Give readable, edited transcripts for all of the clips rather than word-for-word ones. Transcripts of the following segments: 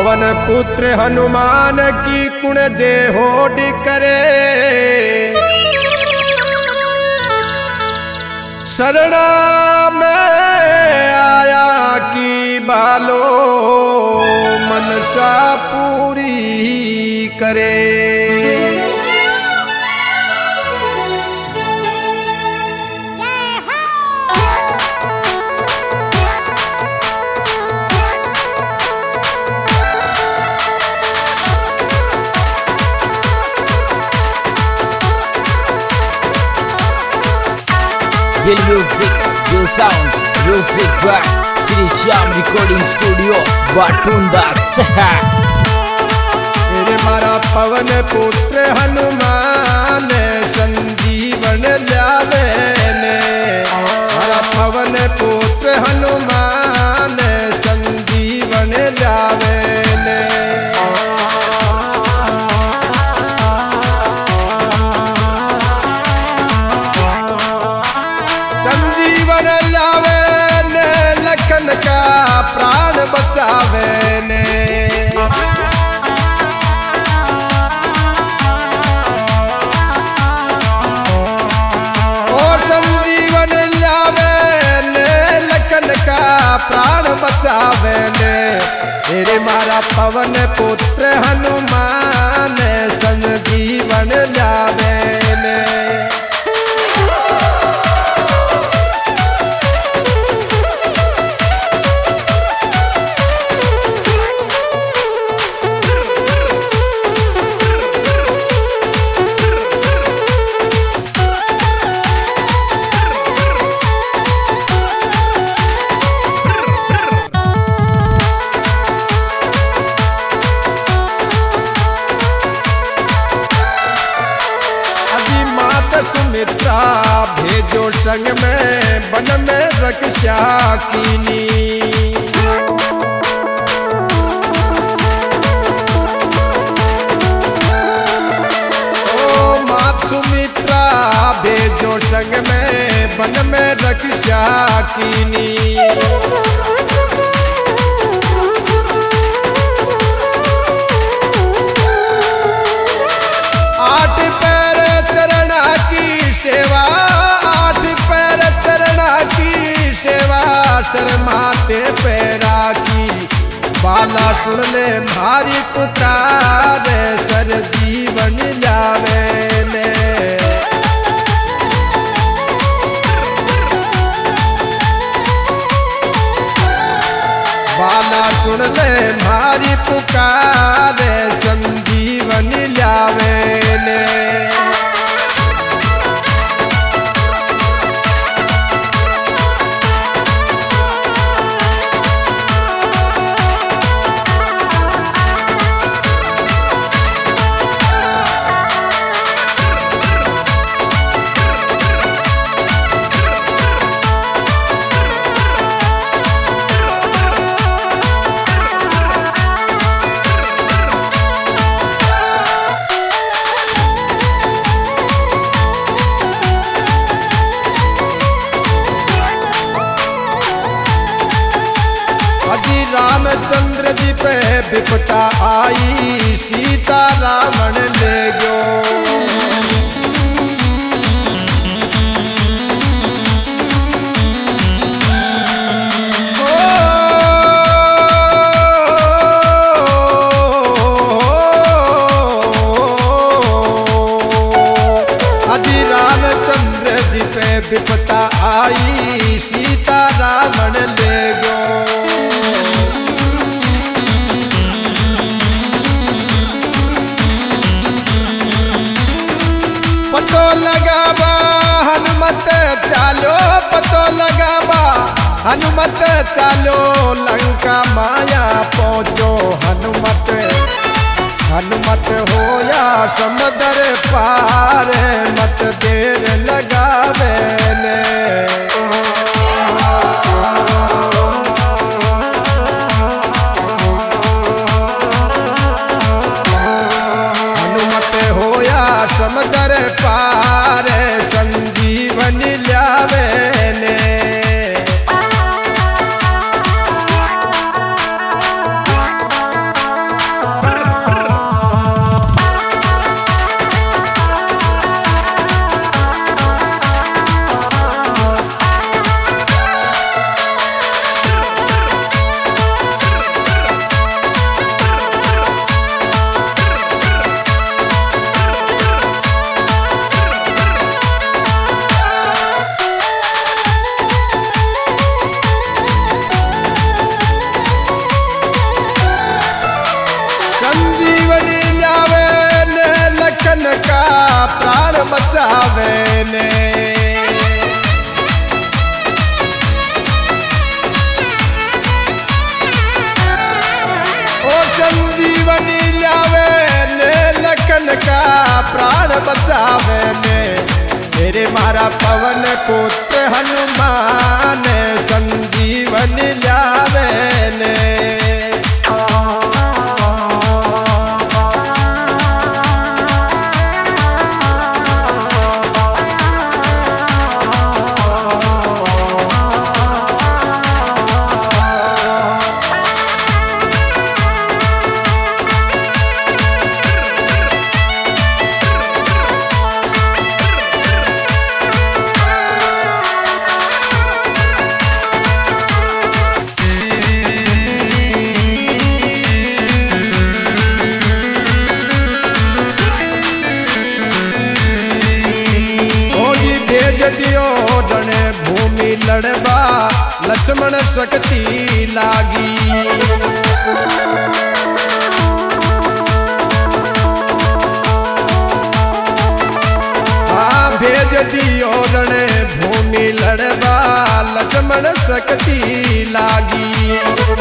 पवन पुत्र हनुमान की कुण जे होड करे, शरणा में आया की बालो मनसा पूरी करे। Will music, will sound, music by Sri Shyam Recording Studio, Batunda Sahar. तेरे मारा पवन पुत्र हनुमान संजीवन लावे ने, मारा पवन पुत्र हनुमान संजीवन लावे ने। संजीवन लावे ने, लखन का प्राण बचावे ने। प्राण बचावे ने, तेरे मारा पवन पुत्र हनुमान संजीवन लावे ने। सुमित्रा भेजो संग में वन में रक्षा कीनी, ओ मात सुमित्रा भेजो संग में वन में रक्षा कीनी। शर्माते पैरा की बाला सुन ले भारी पुकार, सर जीवन लावे ने। बाला सुन ले भारी पुकार, संजीवन लावे ने। रामचंद्र जी पे विपता आई, सीता रावण ले गयो। अजी रामचंद्र जी पे विपता आई, सीता रावण ले गयो। पतो लगावा हनुमत चालो, पतो लगावा हनुमत चालो, लंका माया पहुँचो हनुमत। हनुमत होया समुद्र पार, मत देर लगावे ने। हनुमत होया समुद्र पार, संजीवन लावे ने। ने। ओ संजीवनी लावे ने लखन का प्राण बचावे ने। तेरे मारा पवन पुत्र हनुमान संजीवनी लावे ने। भूमि लड़बा लक्ष्मण शक्ति लागी। हाँ भेज दियो रण भूमि लड़बा लक्ष्मण शक्ति लागी।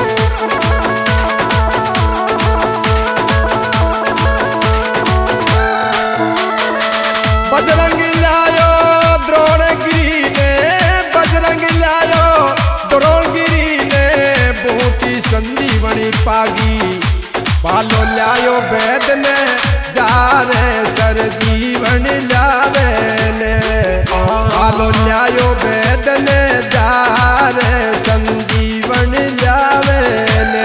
बजरंग लायो द्रोणगिरी ने, बजरंग लायो द्रोणगिरी ने बोटी संजीवनी पागी। बालो लायो वैद ने जारे सर जीवन लावे ने। बालो लायो वैद ने जारे संजीवन लावे ने।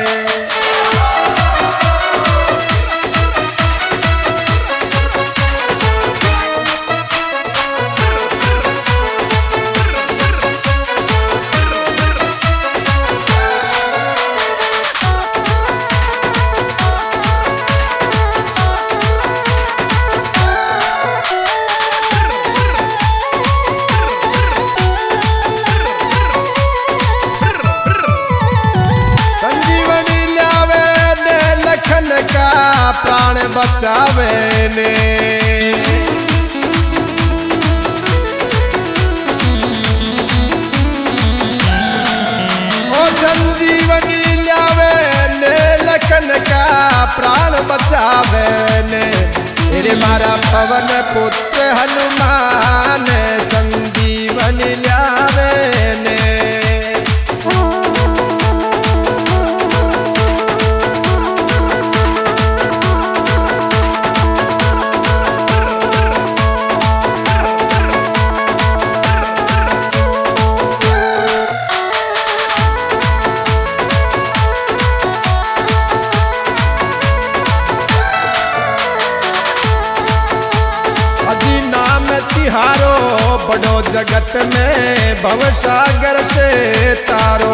का प्राण बचावे ने। ओ संजीवनी लावे ने लखन का प्राण बचावे ने। तेरे मारा पवन पुत्र हनुमान संजीवनी लावे ने। तिहारो बड़ो जगत में भव सागर से तारो।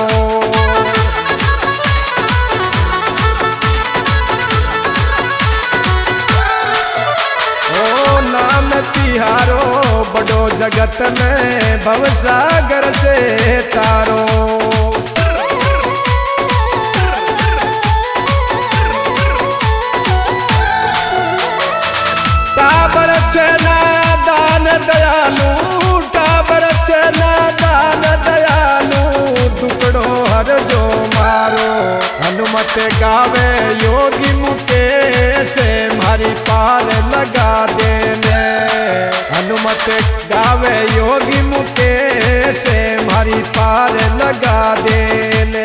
ओ नाम तिहारो बड़ो जगत में भव सागर से तारो। टाबर सेना दान दयालु, टाबर सेना दान दयालु टुकड़ो हर जो मारो। हनुमत गावे योगी मुकेश मारी पार लगा देने। हनुमत गावे योगी मुकेश मारी पार लगा देने।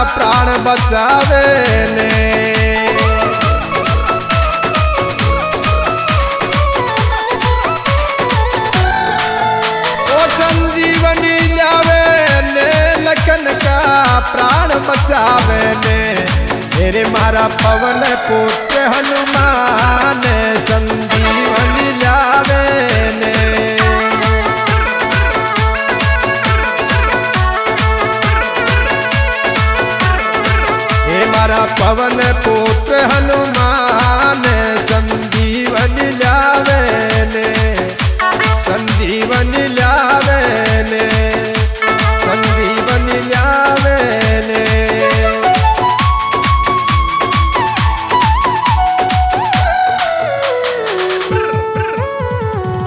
प्राण बचावे ने। ओ संजीवनी लावे ने लखन का प्राण बचावे ने। मेरे मारा पवन पुत्र हनुमान संजीवनी लावे ने। मारा पवन पुत्र हनुमान संजीवनी लावे ने। संजीवनी लावे ने। संजीवनी लावे ने।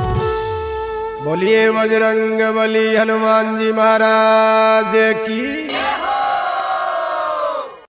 बोलिए बजरंग बली हनुमान जी महाराज की।